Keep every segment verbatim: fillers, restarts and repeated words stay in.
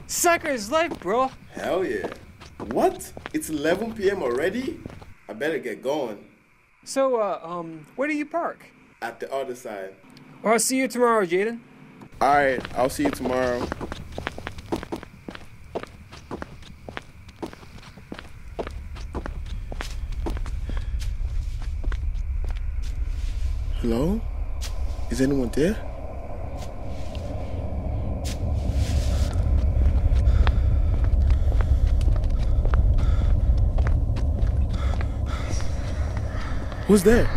Soccer is life, bro. Hell yeah. What? It's eleven p m already? I better get going. So, uh, um, where do you park? At the other side. Well, I'll see you tomorrow, Jaden. Alright, I'll see you tomorrow. Hello? Is anyone there? Who's there?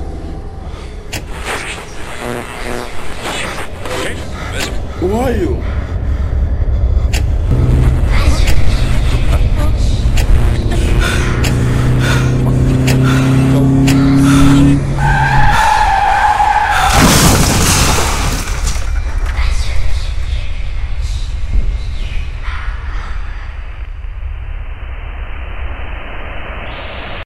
Who are you?